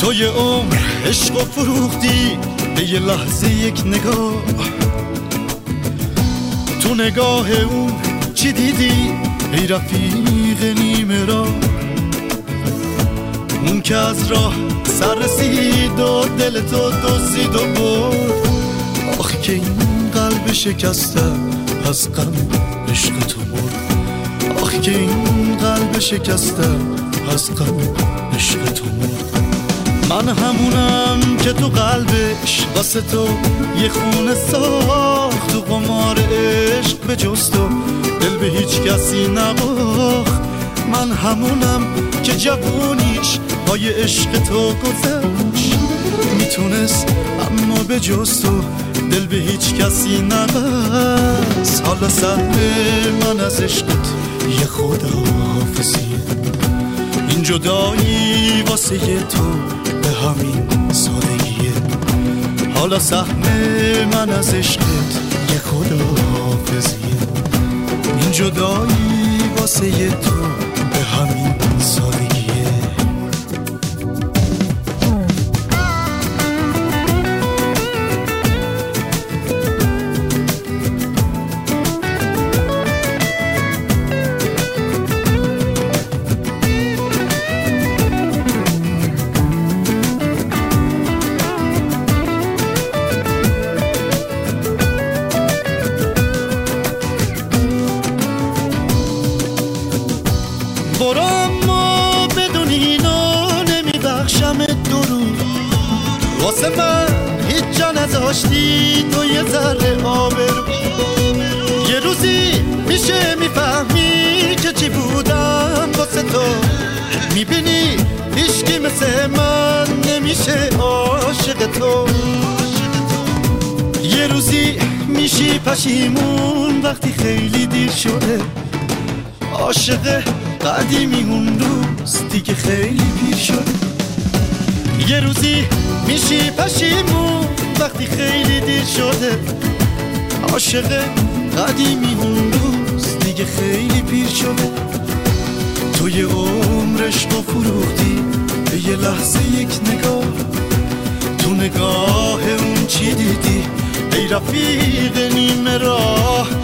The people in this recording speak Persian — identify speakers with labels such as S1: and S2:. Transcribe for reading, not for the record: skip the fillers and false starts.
S1: توی عمر عشق و فروختی به یه لحظه یک نگاه. تو نگاه اون چی دیدی ای رفیق نیمه راه؟ اون که از راه سر رسید و دل تو دزدید و برد. آخی که این قلب شکسته از غم عشق تو مرد. آخی که این قلب شکسته از غم عشق تو مرد. من همونم که تو قلبش واسه تو یه خونه ساخت. تو قمار عشق به جز تو دل به هیچ کسی نباخت. من همونم که جوونیش با یه عشق تو گذشت. میتونست اما به جز تو دل به هیچ کسی نبست. حالا سهم من از عشقت یه خداحافظیه. این جدایی واسه تو به همین سادگیه. حالا سهم من از عشقت یه خداحافظیه. این جدایی واسه تو به همین سادگیه. برو اما بدون اینا نمیبخشم درود. واسه من هیچ جا نذاشتی تو یه ذره آبرو. یه روزی میشه میفهمی که چی بودم واسه تو. میبینی هیچکی مثل من نمیشه عاشق تو. یه روزی میشی پشیمون وقتی خیلی دیر شده. عاشق قدیمی اون روز دیگه خیلی پیر شده. یه روزی میشی پشیمون وقتی خیلی دیر شده. عاشق قدیمی اون روز دیگه خیلی پیر شده. توی عمرش تو فروختی به یه لحظه یک نگاه. تو نگاه اون چی دیدی ای رفیق نیمه راه؟